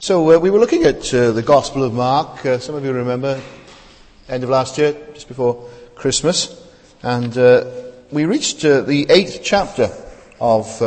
So we were looking at the Gospel of Mark. Some of you remember, end of last year, just before Christmas. And we reached the 8th chapter of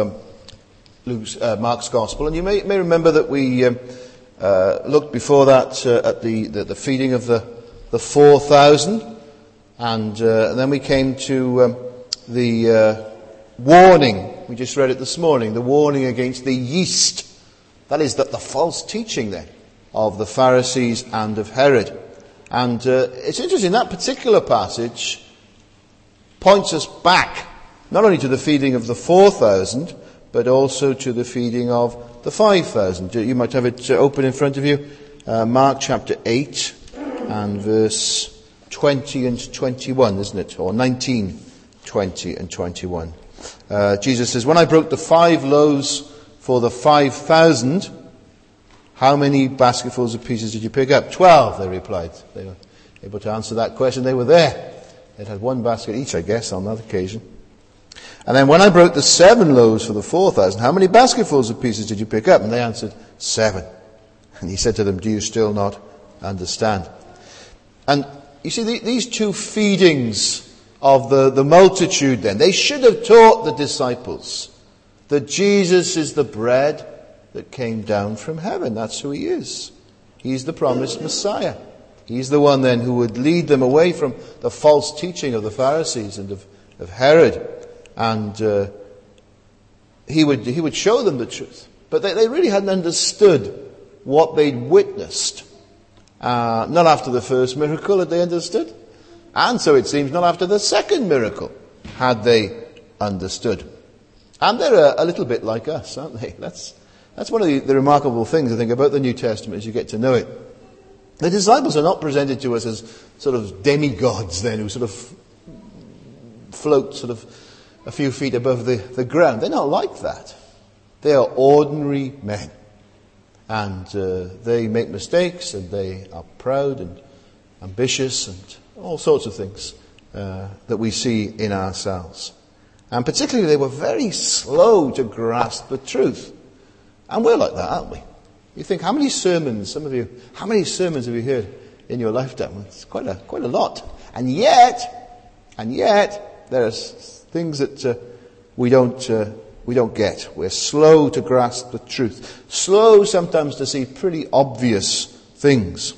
Mark's Gospel. And you may remember that we looked before that at the feeding of the 4,000. And then we came to the warning. We just read it this morning. The warning against the yeast. That is, the false teaching then of the Pharisees and of Herod. And it's interesting, that particular passage points us back, not only to the feeding of the 4,000, but also to the feeding of the 5,000. You might have it open in front of you. Mark chapter 8 and verse 20 and 21, isn't it? Or 19, 20 and 21. Jesus says, "When I broke the 5 loaves for the 5,000, how many basketfuls of pieces did you pick up?" 12, they replied. They were able to answer that question. They were there. They'd had 1 basket each, I guess, on that occasion. "And then when I broke the 7 loaves for the 4,000, how many basketfuls of pieces did you pick up?" And they answered, 7. And he said to them, "Do you still not understand?" And you see, these 2 feedings of the multitude then, they should have taught the disciples that Jesus is the bread that came down from heaven. That's who he is. He's the promised Messiah. He's the one then who would lead them away from the false teaching of the Pharisees and of Herod. And he would show them the truth. But they really hadn't understood what they'd witnessed. Not after the first miracle had they understood. And so it seems not after the second miracle had they understood. And they're a little bit like us, aren't they? That's one of the remarkable things, I think, about the New Testament as you get to know it. The disciples are not presented to us as sort of demigods then, who sort of float sort of a few feet above the ground. They're not like that. They are ordinary men. And they make mistakes, and they are proud and ambitious and all sorts of things that we see in ourselves. And particularly they were very slow to grasp the truth. And we're like that, aren't we? You think, how many sermons have you heard in your lifetime? It's quite a lot. And yet, there are things that we don't get. We're slow to grasp the truth. Slow sometimes to see pretty obvious things.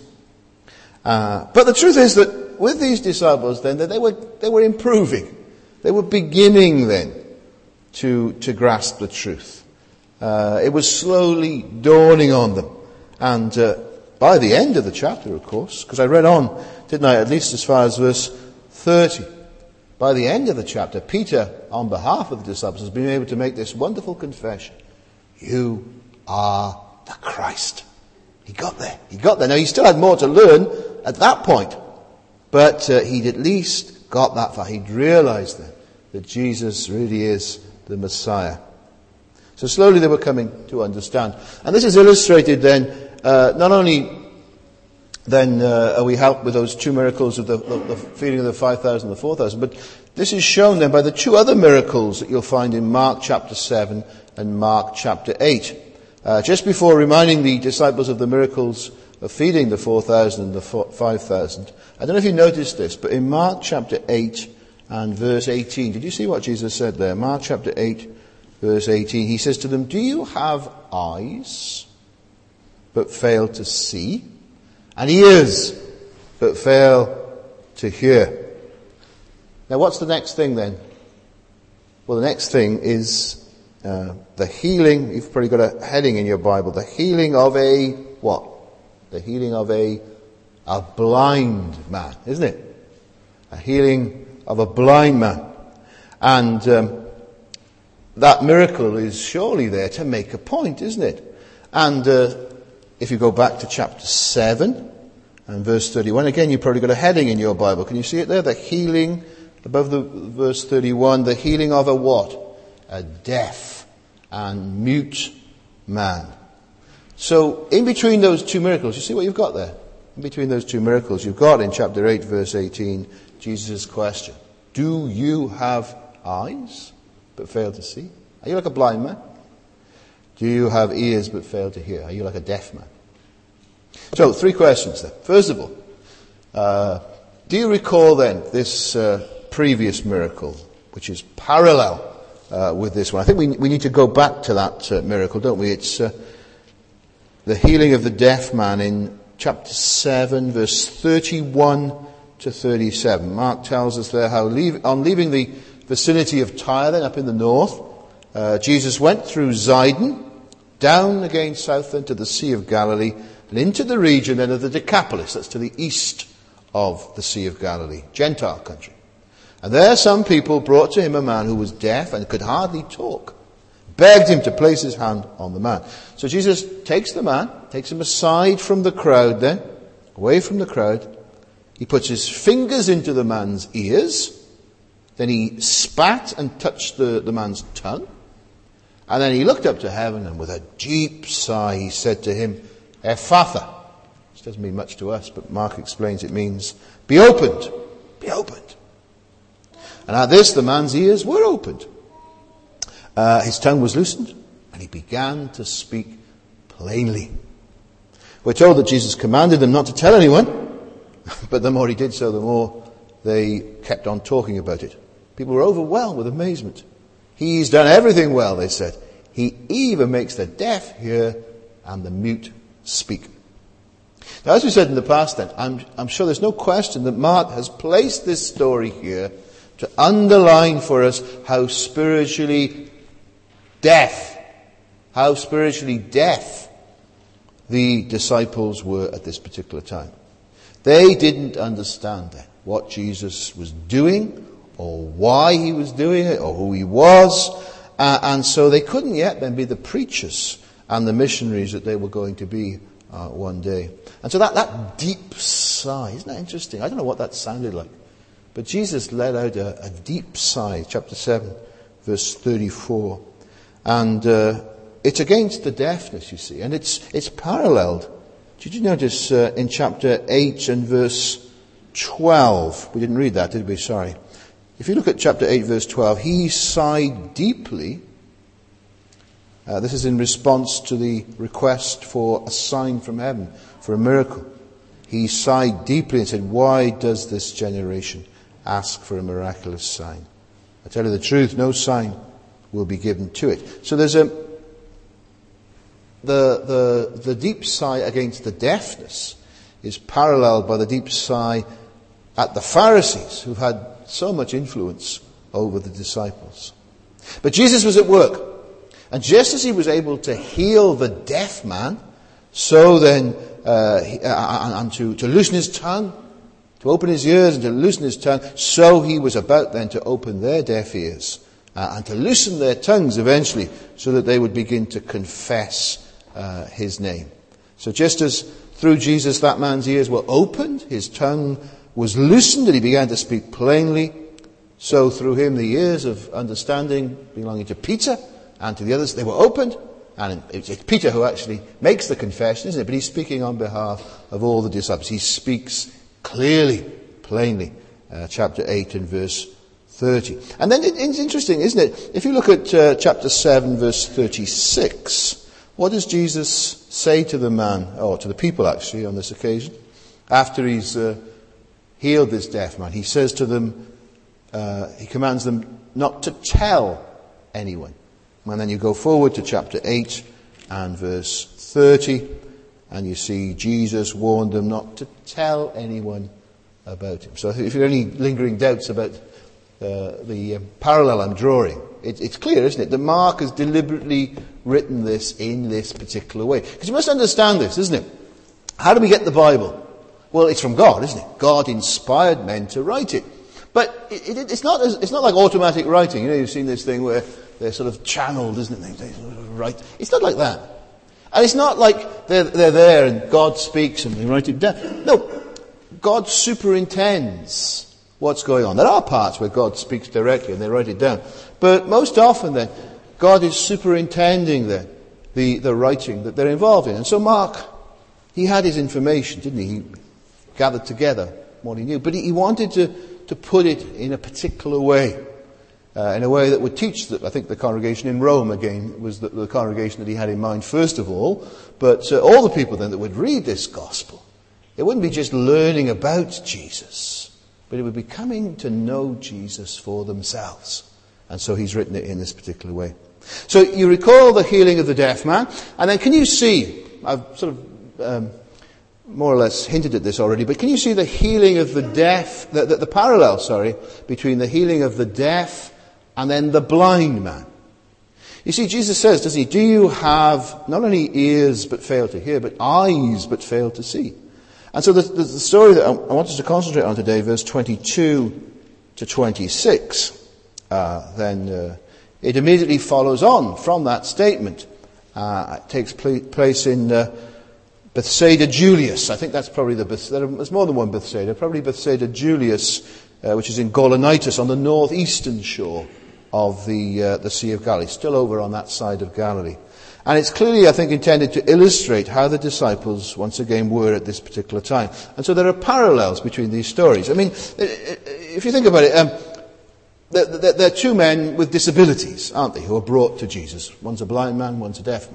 But the truth is that with these disciples then, that they were improving. They were beginning then to grasp the truth. It was slowly dawning on them. And by the end of the chapter, of course, because I read on, didn't I, at least as far as verse 30. By the end of the chapter, Peter, on behalf of the disciples, has been able to make this wonderful confession. You are the Christ. He got there. Now, he still had more to learn at that point. But he'd at least got that far. He'd realized then that Jesus really is the Messiah. So slowly they were coming to understand. And this is illustrated then, not only then are we helped with those 2 miracles of the feeding of the 5,000 and the 4,000, but this is shown then by the 2 other miracles that you'll find in Mark chapter 7 and Mark chapter 8. Just before reminding the disciples of the miracles of feeding the 4,000 and the 5,000, I don't know if you noticed this, but in Mark chapter 8 and verse 18, did you see what Jesus said there? Mark chapter 8, verse 18, he says to them, "Do you have eyes, but fail to see? And ears, but fail to hear?" Now what's the next thing then? Well, the next thing is the healing. You've probably got a heading in your Bible. The healing of a what? The healing of a blind man, isn't it? A healing of a blind man. And that miracle is surely there to make a point, isn't it? And if you go back to chapter 7 and verse 31, again, you've probably got a heading in your Bible. Can you see it there? The healing, above the verse 31, the healing of a what? A deaf and mute man. So, in between those 2 miracles, you see what you've got there? In between those 2 miracles, you've got in chapter 8, verse 18, Jesus' question. Do you have eyes, but fail to see? Are you like a blind man? Do you have ears, but fail to hear? Are you like a deaf man? So, 3 questions then. First of all, do you recall then this previous miracle, which is parallel with this one? I think we need to go back to that miracle, don't we? It's the healing of the deaf man in chapter 7, verse 31 to 37. Mark tells us there how on leaving the vicinity of Tyre, then up in the north, Jesus went through Zidon, down again south into the Sea of Galilee, and into the region then of the Decapolis, that's to the east of the Sea of Galilee, Gentile country. And there some people brought to him a man who was deaf and could hardly talk, begged him to place his hand on the man. So Jesus takes the man, takes him aside from the crowd then, away from the crowd. He puts his fingers into the man's ears, then he spat and touched the man's tongue, and then he looked up to heaven and with a deep sigh he said to him, Ephphatha. Which doesn't mean much to us, but Mark explains it means, be opened, be opened. And at this the man's ears were opened. His tongue was loosened, and he began to speak plainly. We're told that Jesus commanded them not to tell anyone, but the more he did so, the more they kept on talking about it. People were overwhelmed with amazement. He's done everything well, they said. He even makes the deaf hear and the mute speak. Now, as we said in the past then, I'm sure there's no question that Mark has placed this story here to underline for us how spiritually deaf the disciples were at this particular time. They didn't understand then what Jesus was doing, or why he was doing it, or who he was, and so they couldn't yet then be the preachers and the missionaries that they were going to be one day. And so that deep sigh, isn't that interesting? I don't know what that sounded like, but Jesus let out a deep sigh, chapter 7, verse 34. And it's against the deafness, you see, and it's paralleled. Did you notice in chapter 8 and verse 12? We didn't read that, did we? Sorry. If you look at chapter 8, verse 12, he sighed deeply. This is in response to the request for a sign from heaven, for a miracle. He sighed deeply and said, why does this generation ask for a miraculous sign? I tell you the truth, no sign will be given to it. So there's the deep sigh against the deafness is paralleled by the deep sigh at the Pharisees, who've had so much influence over the disciples. But Jesus was at work. And just as he was able to heal the deaf man, so then, and to loosen his tongue, to open his ears and to loosen his tongue, so he was about then to open their deaf ears and to loosen their tongues eventually, so that they would begin to confess his name. So just as through Jesus that man's ears were opened, his tongue was loosened, and he began to speak plainly, so through him the ears of understanding belonging to Peter and to the others, they were opened, and it's Peter who actually makes the confession, isn't it? But he's speaking on behalf of all the disciples. He speaks clearly, plainly, chapter 8 and verse 30. And then it's interesting, isn't it? If you look at chapter 7, verse 36, what does Jesus say to the man, or to the people actually, on this occasion? After he's healed this deaf man, he says to them, he commands them not to tell anyone. And then you go forward to chapter 8 and verse 30, and you see Jesus warned them not to tell anyone about him. So if you have any lingering doubts about the parallel I'm drawing, it's clear, isn't it, that Mark has deliberately written this in this particular way. Because you must understand this, isn't it? How do we get the Bible? Well, it's from God, isn't it? God inspired men to write it. But it's not like automatic writing. You know, you've seen this thing where they're sort of channeled, isn't it? They sort of write. It's not like that. And it's not like they're there and God speaks and they write it down. No, God superintends what's going on. There are parts where God speaks directly and they write it down. But most often then, God is superintending the writing that they're involved in. And so Mark, he had his information, didn't he? He gathered together what he knew. But he wanted to put it in a particular way. in a way that would teach that, I think the congregation in Rome, again, was the congregation that he had in mind first of all, but all the people then that would read this gospel, it wouldn't be just learning about Jesus, but it would be coming to know Jesus for themselves. And so he's written it in this particular way. So you recall the healing of the deaf man, and then can you see, I've sort of more or less hinted at this already, but can you see the healing of the deaf, the parallel, between the healing of the deaf and then the blind man? You see, Jesus says, doesn't he, do you have not only ears but fail to hear, but eyes but fail to see? And so the story that I want us to concentrate on today, verse 22 to 26, it immediately follows on from that statement. It takes place in Bethsaida Julius. I think that's probably there's more than one Bethsaida. Probably Bethsaida Julius, which is in Gaulonitis on the northeastern shore of the Sea of Galilee, still over on that side of Galilee. And it's clearly, I think, intended to illustrate how the disciples once again were at this particular time. And so there are parallels between these stories. I mean, if you think about it, there are two men with disabilities, aren't they, who are brought to Jesus. One's a blind man, one's a deaf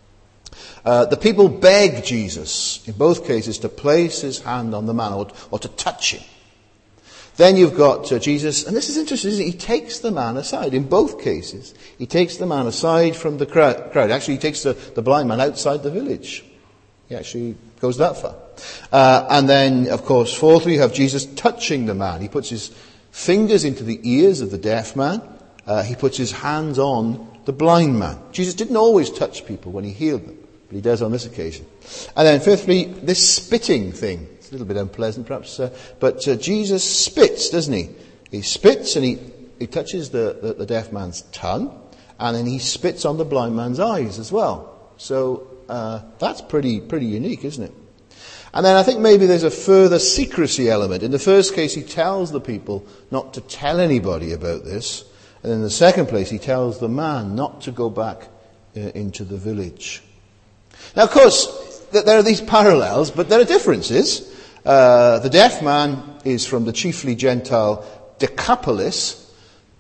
man. The people beg Jesus, in both cases, to place his hand on the man or to touch him. Then you've got Jesus, and this is interesting, isn't it? He takes the man aside. In both cases, he takes the man aside from the crowd. Actually, he takes the blind man outside the village. He actually goes that far. And then, of course, fourthly, you have Jesus touching the man. He puts his fingers into the ears of the deaf man. He puts his hands on the blind man. Jesus didn't always touch people when he healed them, but he does on this occasion. And then fifthly, this spitting thing. It's a little bit unpleasant perhaps, but Jesus spits, doesn't he? He spits and he touches the deaf man's tongue, and then he spits on the blind man's eyes as well. So that's pretty unique, isn't it? And then I think maybe there's a further secrecy element. In the first case, he tells the people not to tell anybody about this. And in the second place, he tells the man not to go back into the village. Now, of course, there are these parallels, but there are differences. The deaf man is from the chiefly Gentile Decapolis.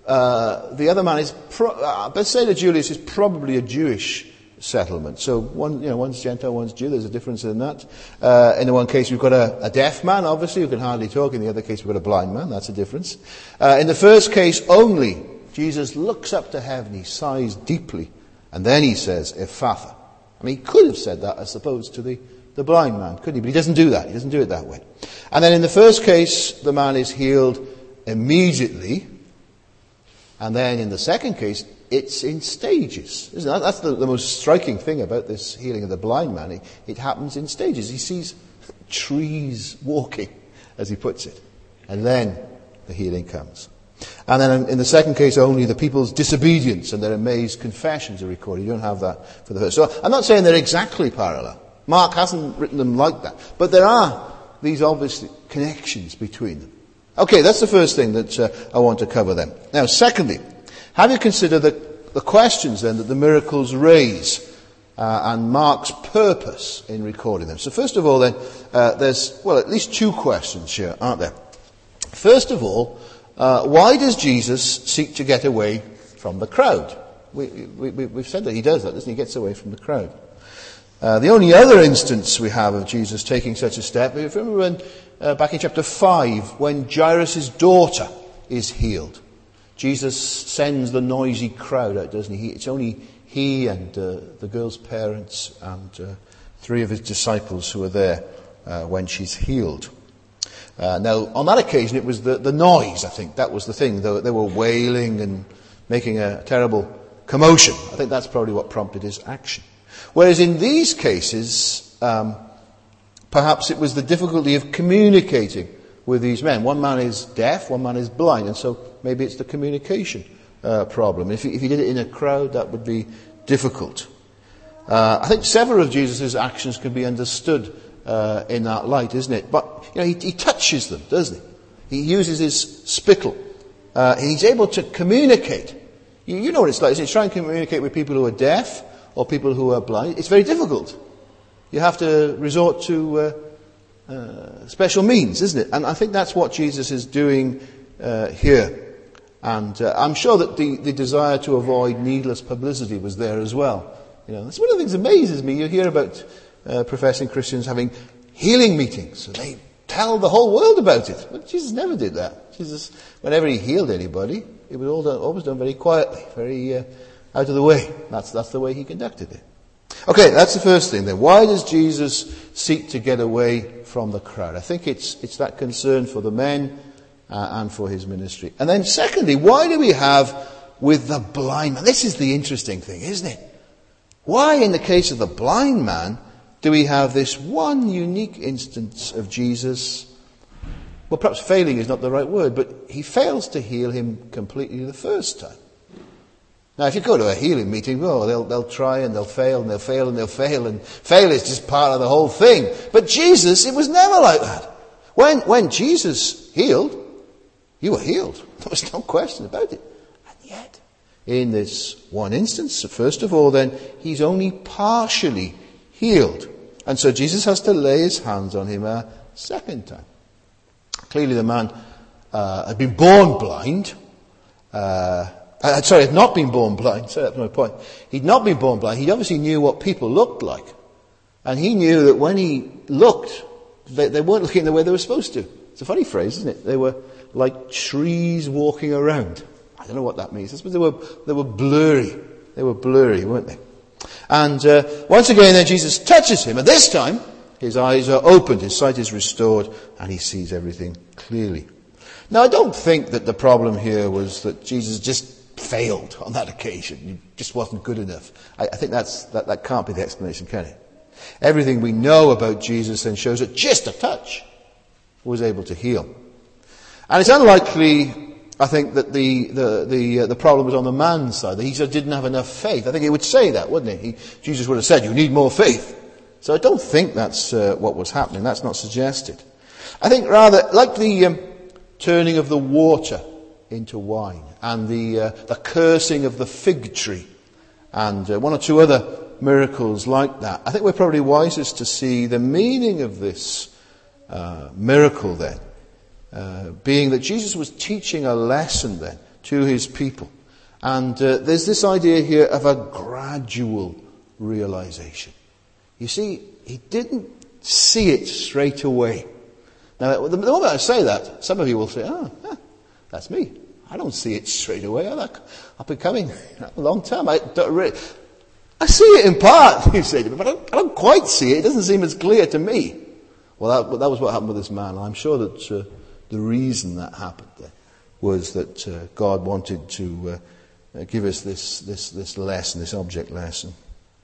The other man is, Bethsaida Julius is probably a Jewish settlement. So one's Gentile, one's Jew. There's a difference in that. In the one case, we've got a deaf man, obviously, who can hardly talk. In the other case, we've got a blind man. That's a difference. In the first case only, Jesus looks up to heaven. He sighs deeply. And then he says, Ephphatha. I mean, he could have said that as opposed to the blind man, couldn't he? But he doesn't do that. He doesn't do it that way. And then in the first case, the man is healed immediately. And then in the second case, it's in stages. Isn't it? That's the most striking thing about this healing of the blind man. It happens in stages. He sees trees walking, as he puts it. And then the healing comes. And then in the second case only, the people's disobedience and their amazed confessions are recorded. You don't have that for the first. So I'm not saying they're exactly parallel. Mark hasn't written them like that. But there are these obvious connections between them. Okay, that's the first thing that I want to cover then. Now, secondly, have you considered the questions then that the miracles raise and Mark's purpose in recording them? So first of all then, there's, at least two questions here, aren't there? First of all, why does Jesus seek to get away from the crowd? We've said that he does that, doesn't he? He gets away from the crowd. The only other instance we have of Jesus taking such a step, if you remember back in chapter 5, when Jairus' daughter is healed. Jesus sends the noisy crowd out, doesn't he? It's only he and the girl's parents and 3 of his disciples who are there when she's healed. Now, on that occasion, it was the noise, I think. That was the thing. They were wailing and making a terrible commotion. I think that's probably what prompted his action. Whereas in these cases, perhaps it was the difficulty of communicating with these men. One man is deaf, one man is blind, and so maybe it's the communication problem. If he did it in a crowd, that would be difficult. I think several of Jesus' actions can be understood in that light, isn't it? But he touches them, doesn't he? He uses his spittle. He's able to communicate. You know what it's like, isn't it? Try and communicate with people who are deaf or people who are blind. It's very difficult. You have to resort to special means, isn't it? And I think that's what Jesus is doing here. And I'm sure that the desire to avoid needless publicity was there as well. That's one of the things that amazes me. You hear about professing Christians having healing meetings, so they tell the whole world about it. But Jesus never did that. Jesus, whenever he healed anybody, it was always done very quietly, very out of the way. That's the way he conducted it. Okay, that's the first thing then. Why does Jesus seek to get away from the crowd? I think it's that concern for the men and for his ministry. And then secondly, why do we have with the blind man? This is the interesting thing, isn't it? Why, in the case of the blind man, do we have this one unique instance of Jesus? Well, perhaps failing is not the right word, but he fails to heal him completely the first time. Now, if you go to a healing meeting, they'll try and they'll fail and they'll fail and they'll fail, and fail is just part of the whole thing. But Jesus, it was never like that. When Jesus healed, you were healed. There was no question about it. And yet, in this one instance, first of all then, he's only partially healed. And so Jesus has to lay his hands on him a second time. Clearly the man had been born blind. Had not been born blind. So that's my point. He'd not been born blind. He obviously knew what people looked like. And he knew that when he looked, they weren't looking the way they were supposed to. It's a funny phrase, isn't it? They were like trees walking around. I don't know what that means. I suppose they were blurry. They were blurry, weren't they? And once again then Jesus touches him. And this time, his eyes are opened, his sight is restored, and he sees everything clearly. Now, I don't think that the problem here was that Jesus just failed on that occasion. He just wasn't good enough. I think that can't be the explanation, can it? Everything we know about Jesus then shows that just a touch was able to heal. And it's unlikely, I think, that the problem was on the man's side, that he just didn't have enough faith. I think he would say that, wouldn't he? Jesus would have said, you need more faith. So I don't think that's what was happening. That's not suggested. I think rather, like the turning of the water into wine, and the cursing of the fig tree, and one or two other miracles like that, I think we're probably wisest to see the meaning of this miracle then, being that Jesus was teaching a lesson then to his people. And there's this idea here of a gradual realization. You see, he didn't see it straight away. Now, the moment I say that, some of you will say, that's me. I don't see it straight away. I've been coming a long time. I see it in part, you say to me, but I don't quite see it. It doesn't seem as clear to me. Well, that was what happened with this man. I'm sure that the reason that happened there was that God wanted to give us this lesson, this object lesson.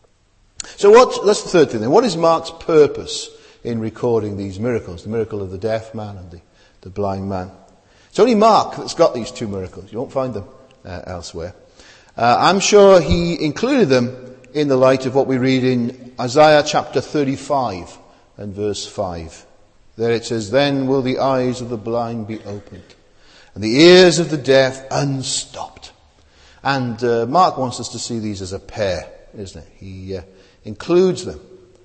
So that's the third thing then. What is Mark's purpose in recording these miracles? The miracle of the deaf man and the blind man. It's only Mark that's got these two miracles. You won't find them elsewhere. I'm sure he included them in the light of what we read in Isaiah chapter 35 and verse 5. There it says, then will the eyes of the blind be opened, and the ears of the deaf unstopped. And Mark wants us to see these as a pair, isn't it? He includes them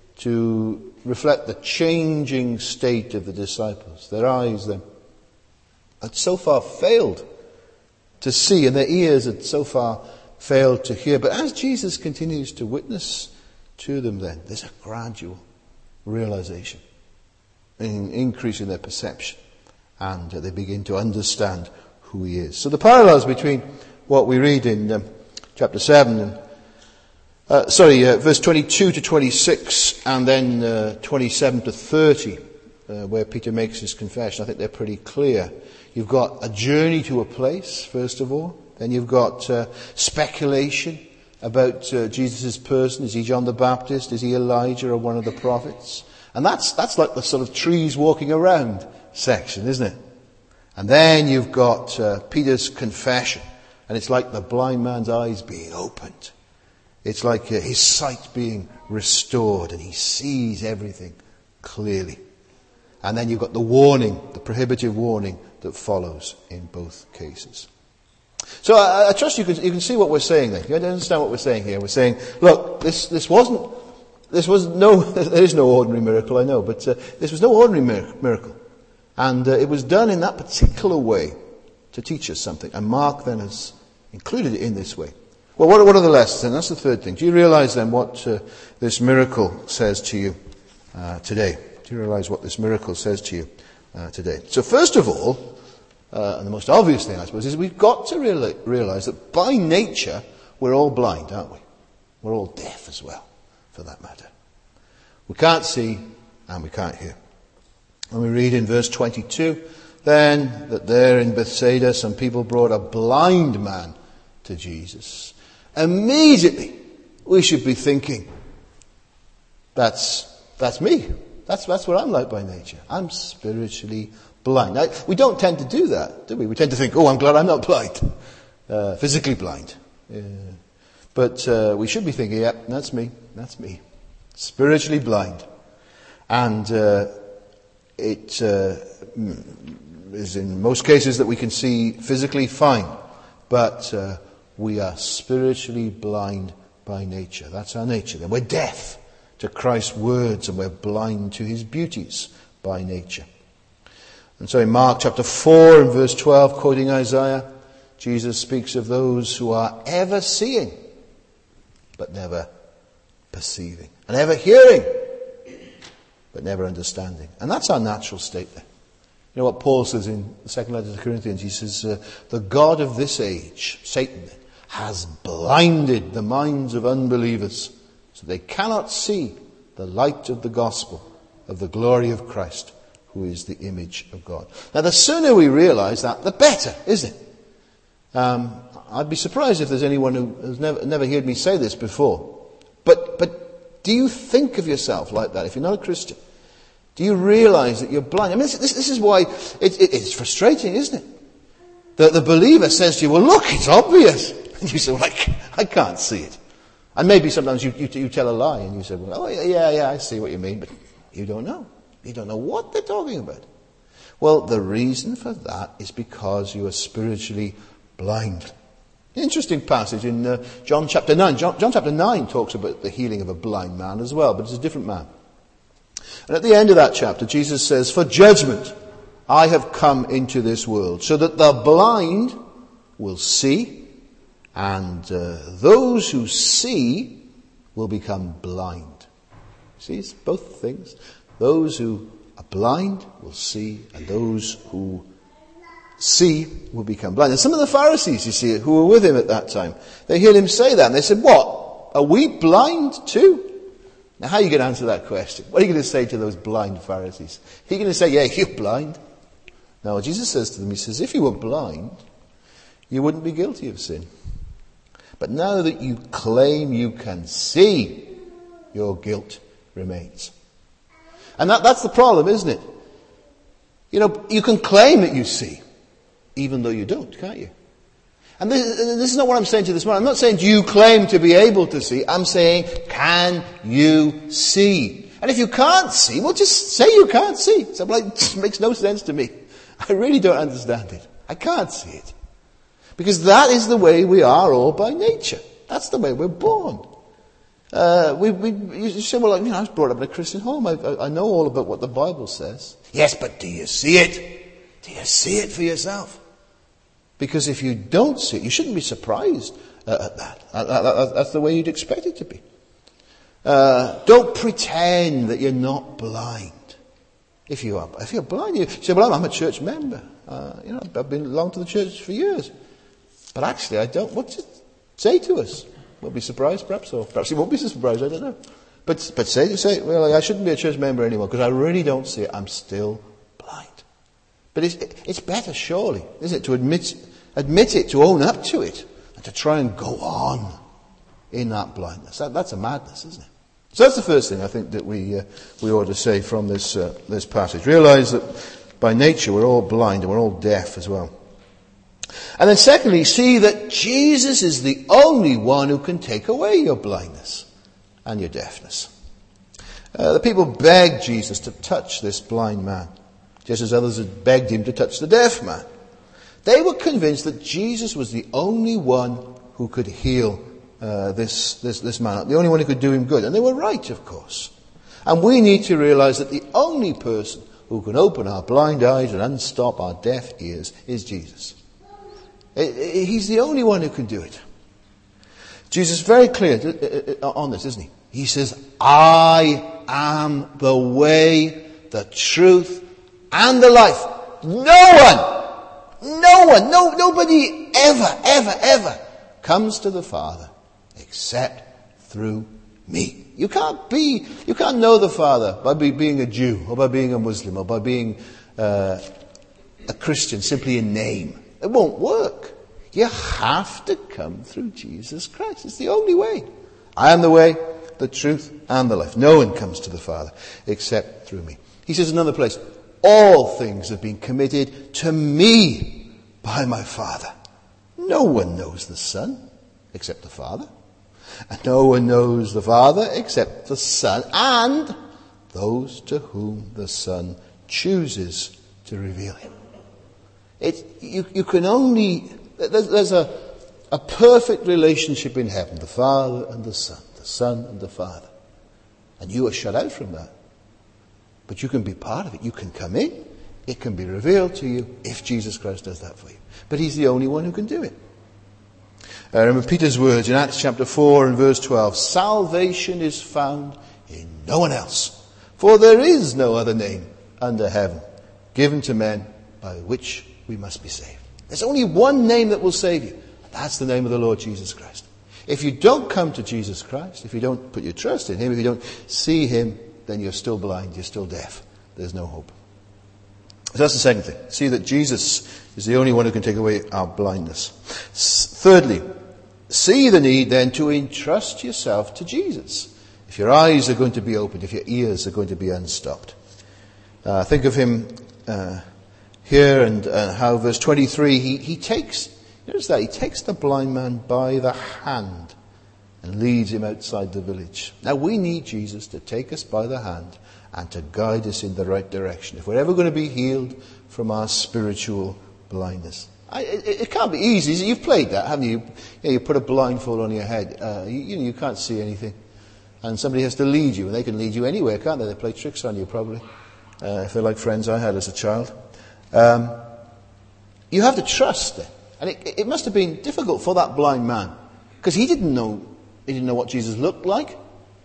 to reflect the changing state of the disciples. Their eyes then had so far failed to see, and their ears had so far failed to hear. But as Jesus continues to witness to them then, there's a gradual realization, an increase in their perception, and they begin to understand who he is. So the parallels between what we read in chapter 7 and verse 22 to 26 and then 27 to 30, where Peter makes his confession, I think they're pretty clear. You've got a journey to a place, first of all. Then you've got speculation about Jesus' person. Is he John the Baptist? Is he Elijah or one of the prophets? And that's like the sort of trees walking around section, isn't it? And then you've got Peter's confession. And it's like the blind man's eyes being opened. It's like his sight being restored and he sees everything clearly. And then you've got the warning, the prohibitive warning that follows in both cases. So I trust you can see what we're saying there. You understand what we're saying here. We're saying, look, there is no ordinary miracle, I know, but this was no ordinary miracle. And it was done in that particular way to teach us something. And Mark then has included it in this way. Well, what are the lessons then? That's the third thing. Do you realize then what this miracle says to you today? Do you realize what this miracle says to you today? So first of all, and the most obvious thing I suppose, is we've got to realize that by nature we're all blind, aren't we? We're all deaf as well, for that matter. We can't see and we can't hear. And we read in verse 22, then that there in Bethsaida some people brought a blind man to Jesus. Immediately we should be thinking, that's me. That's what I'm like by nature. I'm spiritually blind. Now, we don't tend to do that, do we? We tend to think, I'm glad I'm not blind. Physically blind. But we should be thinking, that's me. Spiritually blind. And it is in most cases that we can see physically fine. But we are spiritually blind by nature. That's our nature. Then we're deaf to Christ's words and we're blind to his beauties by nature. And so in Mark chapter 4 and verse 12, quoting Isaiah, Jesus speaks of those who are ever seeing but never perceiving, and ever hearing but never understanding. And that's our natural state there. You know what Paul says in the second letter to the Corinthians? He says, the God of this age, Satan, has blinded the minds of unbelievers so they cannot see the light of the gospel of the glory of Christ, who is the image of God. Now, the sooner we realize that, the better, isn't it? I'd be surprised if there's anyone who has never heard me say this before. But do you think of yourself like that if you're not a Christian? Do you realize that you're blind? I mean, this is why it's frustrating, isn't it? The believer says to you, well, look, it's obvious. And you say, well, I can't see it. And maybe sometimes you tell a lie and you say, well, yeah, I see what you mean, but you don't know. You don't know what they're talking about. Well, the reason for that is because you are spiritually blind. Interesting passage in John chapter 9. John chapter 9 talks about the healing of a blind man as well, but it's a different man. And at the end of that chapter, Jesus says, for judgment I have come into this world, so that the blind will see, and those who see will become blind. See, it's both things. Those who are blind will see, and those who see will become blind. And some of the Pharisees, you see, who were with him at that time, they heard him say that, and they said, what? Are we blind too? Now, how are you going to answer that question? What are you going to say to those blind Pharisees? Are you going to say, yeah, you're blind? No, Jesus says to them, he says, if you were blind, you wouldn't be guilty of sin. But now that you claim you can see, your guilt remains. And that's the problem, isn't it? You know, you can claim that you see, even though you don't, can't you? And this is not what I'm saying to you this morning. I'm not saying, do you claim to be able to see? I'm saying, can you see? And if you can't see, well, just say you can't see. So it makes no sense to me. I really don't understand it. I can't see it. Because that is the way we are all by nature. That's the way we're born. You say, well, I was brought up in a Christian home. I know all about what the Bible says. Yes, but do you see it? Do you see it for yourself? Because if you don't see it, you shouldn't be surprised at that. That's the way you'd expect it to be. Don't pretend that you're not blind. If you're blind, you say, well, I'm a church member. I've been belong to the church for years. But actually, I don't. What's it say to us? We'll be surprised, perhaps, or perhaps you won't be so surprised. I don't know. But say, well, I shouldn't be a church member anymore because I really don't see it. I'm still blind. But it's better, surely, isn't it, to admit it, to own up to it, and to try and go on in that blindness. That's a madness, isn't it? So that's the first thing I think that we ought to say from this passage. Realize that by nature we're all blind and we're all deaf as well. And then secondly, see that Jesus is the only one who can take away your blindness and your deafness. The people begged Jesus to touch this blind man, just as others had begged him to touch the deaf man. They were convinced that Jesus was the only one who could heal this man, the only one who could do him good. And they were right, of course. And we need to realize that the only person who can open our blind eyes and unstop our deaf ears is Jesus. He's the only one who can do it. Jesus is very clear on this, isn't he? He says, I am the way, the truth, and the life. Nobody ever comes to the Father except through me. You can't know the Father by being a Jew, or by being a Muslim, or by being a Christian simply in name. It won't work. You have to come through Jesus Christ. It's the only way. I am the way, the truth, and the life. No one comes to the Father except through me. He says in another place, all things have been committed to me by my Father. No one knows the Son except the Father. And no one knows the Father except the Son and those to whom the Son chooses to reveal him. You can only... There's a perfect relationship in heaven, the Father and the Son and the Father. And you are shut out from that. But you can be part of it. You can come in. It can be revealed to you if Jesus Christ does that for you. But he's the only one who can do it. Remember Peter's words in Acts chapter 4 and verse 12. Salvation is found in no one else. For there is no other name under heaven given to men by which we must be saved. There's only one name that will save you. That's the name of the Lord Jesus Christ. If you don't come to Jesus Christ, if you don't put your trust in him, if you don't see him, then you're still blind, you're still deaf. There's no hope. So that's the second thing. See that Jesus is the only one who can take away our blindness. Thirdly, see the need then to entrust yourself to Jesus. If your eyes are going to be opened, if your ears are going to be unstopped. Think of him here and how verse 23, he takes, notice that, he takes the blind man by the hand and leads him outside the village. Now we need Jesus to take us by the hand and to guide us in the right direction. If we're ever going to be healed from our spiritual blindness. It can't be easy. You've played that, haven't you? You put a blindfold on your head. You can't see anything. And somebody has to lead you. And they can lead you anywhere, can't they? They play tricks on you probably. If they're like friends I had as a child. You have to trust them. And it must have been difficult for that blind man. Because he didn't know what Jesus looked like.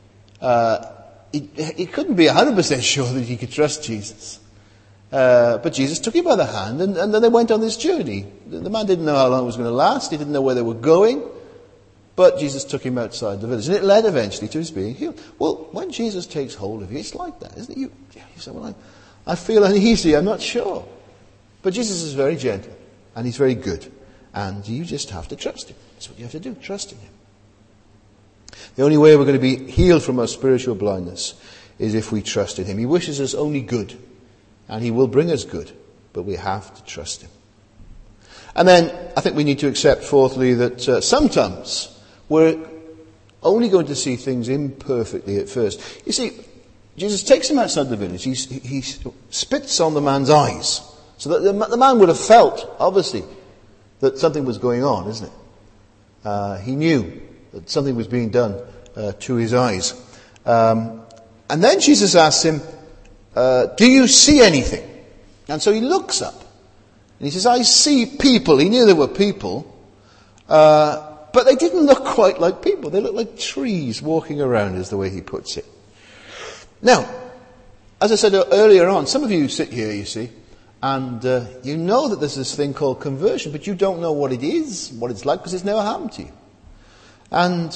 He couldn't be 100% sure that he could trust Jesus. But Jesus took him by the hand and then they went on this journey. The man didn't know how long it was going to last. He didn't know where they were going. But Jesus took him outside the village. And it led eventually to his being healed. Well, when Jesus takes hold of you, it's like that, isn't it? You say, well, I feel uneasy. I'm not sure. But Jesus is very gentle. And he's very good. And you just have to trust him. That's what you have to do. Trust in him. The only way we're going to be healed from our spiritual blindness is if we trust in him. He wishes us only good. And he will bring us good. But we have to trust him. And then I think we need to accept, fourthly, that sometimes we're only going to see things imperfectly at first. You see, Jesus takes him outside the village. He spits on the man's eyes. So that the man would have felt, obviously, that something was going on, isn't it? He knew that something was being done to his eyes. And then Jesus asks him, do you see anything? And so he looks up. And he says, I see people. He knew there were people. But they didn't look quite like people. They looked like trees walking around, is the way he puts it. Now, as I said earlier on, some of you sit here, you see, and you know that there's this thing called conversion, but you don't know what it is, what it's like, because it's never happened to you. And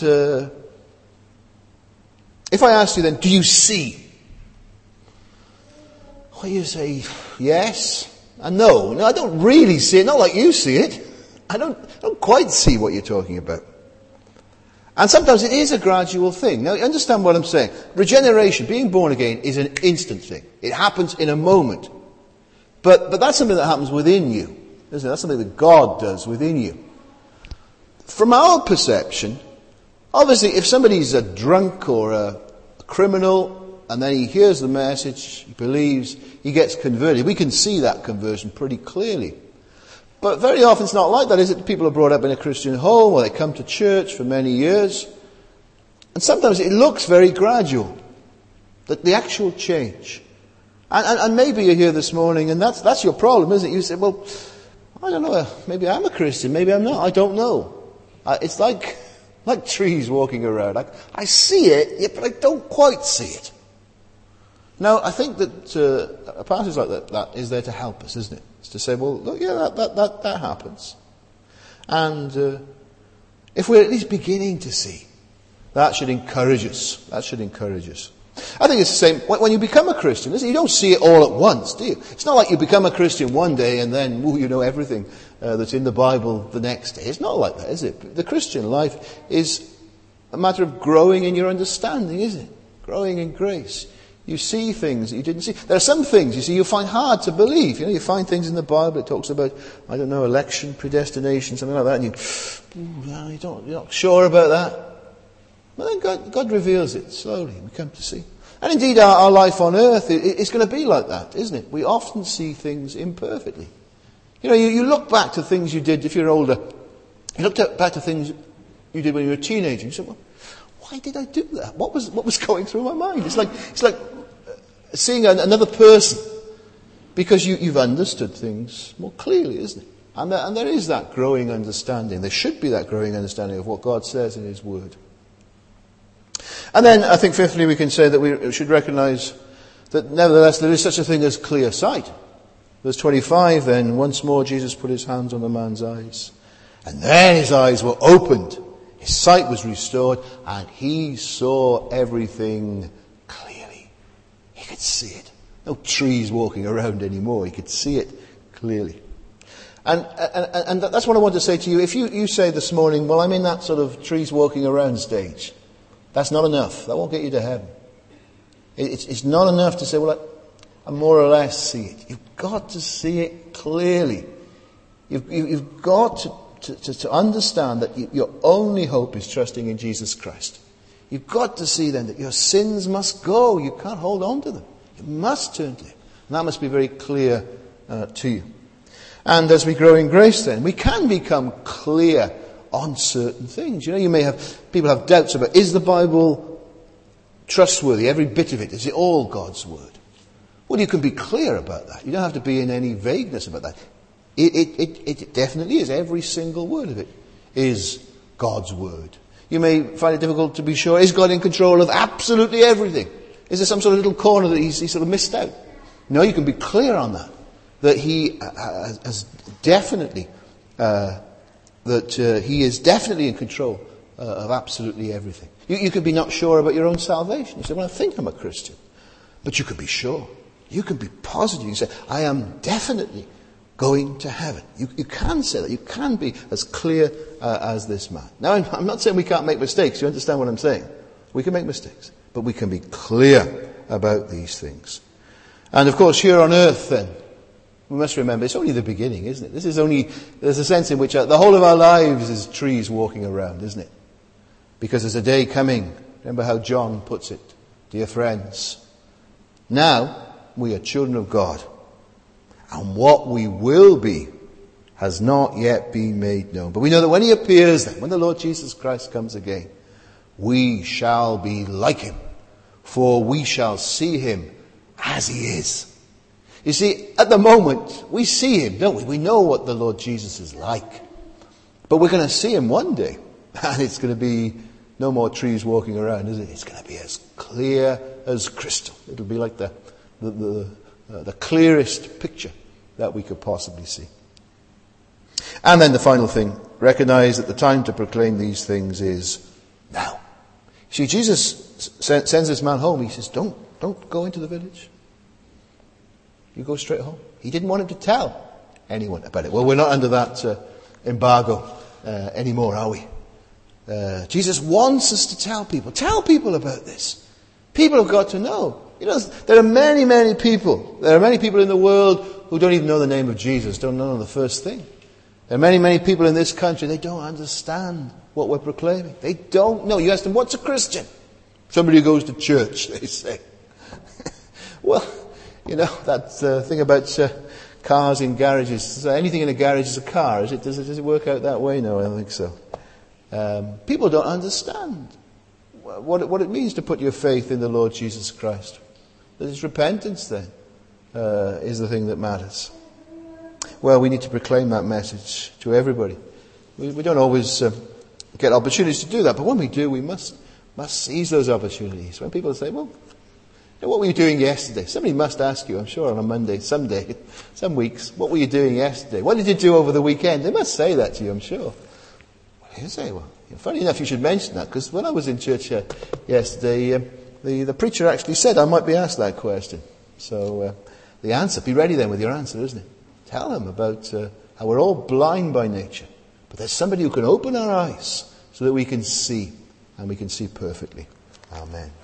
if I asked you then, do you see? Well, you say, yes and no. No, I don't really see it, not like you see it. I don't quite see what you're talking about. And sometimes it is a gradual thing. Now, you understand what I'm saying. Regeneration, being born again, is an instant thing. It happens in a moment. But that's something that happens within you, isn't it? That's something that God does within you. From our perception, obviously, if somebody's a drunk or a criminal, and then he hears the message, he believes, he gets converted, we can see that conversion pretty clearly. But very often it's not like that, is it? People are brought up in a Christian home, or they come to church for many years. And sometimes it looks very gradual. The actual change. And maybe you're here this morning, and that's your problem, isn't it? You say, well, I don't know, maybe I'm a Christian, maybe I'm not, I don't know. It's like trees walking around. I see it, yeah, but I don't quite see it. Now, I think that a passage like that is there to help us, isn't it? It's to say, well, look, yeah, that happens. And if we're at least beginning to see, that should encourage us. That should encourage us. I think it's the same when you become a Christian. You don't see it all at once, do you? It's not like you become a Christian one day and then you know everything that's in the Bible the next day. It's not like that, is it? The Christian life is a matter of growing in your understanding, isn't it? Growing in grace. You see things that you didn't see. There are some things, you see, you find hard to believe. You find things in the Bible, it talks about, I don't know, election, predestination, something like that, and you're not sure about that. But then God reveals it slowly, we come to see. And indeed, our life on earth is going to be like that, isn't it? We often see things imperfectly. You look back to things you did if you're older. You look back to things you did when you were a teenager. You say, well, why did I do that? What was going through my mind? It's like seeing another person, because you've understood things more clearly, isn't it? And there is that growing understanding. There should be that growing understanding of what God says in His Word. And then I think fifthly we can say that we should recognise that nevertheless there is such a thing as clear sight. Verse 25 then, once more Jesus put His hands on the man's eyes. And then his eyes were opened. His sight was restored and he saw everything clearly. He could see it. No trees walking around anymore. He could see it clearly. And that's what I want to say to you. If you say this morning, well, I'm in that sort of trees walking around stage. That's not enough. That won't get you to heaven. It's not enough to say, well, I more or less see it. You've got to see it clearly. You've got to understand that your only hope is trusting in Jesus Christ. You've got to see then that your sins must go. You can't hold on to them. You must turn to Him. And that must be very clear to you. And as we grow in grace then, we can become clear on certain things. People have doubts about, is the Bible trustworthy? Every bit of it. Is it all God's Word? Well, you can be clear about that. You don't have to be in any vagueness about that. It definitely is. Every single word of it is God's Word. You may find it difficult to be sure, is God in control of absolutely everything? Is there some sort of little corner that He's sort of missed out? No, you can be clear on that He has definitely He is definitely in control of absolutely everything. You could be not sure about your own salvation. You say, well, I think I'm a Christian. But you could be sure. You can be positive. You say, I am definitely going to heaven. You can say that. You can be as clear as this man. Now, I'm not saying we can't make mistakes. You understand what I'm saying? We can make mistakes. But we can be clear about these things. And of course, here on earth then, we must remember, it's only the beginning, isn't it? There's a sense in which the whole of our lives is trees walking around, isn't it? Because there's a day coming. Remember how John puts it, dear friends. Now, we are children of God. And what we will be has not yet been made known. But we know that when He appears then, when the Lord Jesus Christ comes again, we shall be like Him. For we shall see Him as He is. You see, at the moment, we see Him, don't we? We know what the Lord Jesus is like. But we're going to see Him one day. And it's going to be no more trees walking around, is it? It's going to be as clear as crystal. It'll be like the clearest picture that we could possibly see. And then the final thing, recognize that the time to proclaim these things is now. See, Jesus sends this man home. He says, don't go into the village. You go straight home. He didn't want him to tell anyone about it. Well, we're not under that embargo anymore, are we? Jesus wants us to tell people. Tell people about this. People have got to know. There are many, many people. There are many people in the world who don't even know the name of Jesus, don't know the first thing. There are many, many people in this country, they don't understand what we're proclaiming. They don't know. You ask them, what's a Christian? Somebody who goes to church, they say. Well, that thing about cars in garages. Anything in a garage is a car, is it? Does it work out that way? No, I don't think so. People don't understand what it means to put your faith in the Lord Jesus Christ. It's repentance then is the thing that matters. well, we need to proclaim that message to everybody. We don't always get opportunities to do that, but when we do, we must seize those opportunities. When people say, well, what were you doing yesterday? Somebody must ask you, I'm sure, on a Monday, someday, some weeks, what were you doing yesterday? What did you do over the weekend? They must say that to you, I'm sure. What do you say? Well, funny enough, you should mention that, because when I was in church yesterday, the preacher actually said I might be asked that question. So the answer, be ready then with your answer, isn't it? Tell them about how we're all blind by nature, but there's somebody who can open our eyes so that we can see, and we can see perfectly. Amen.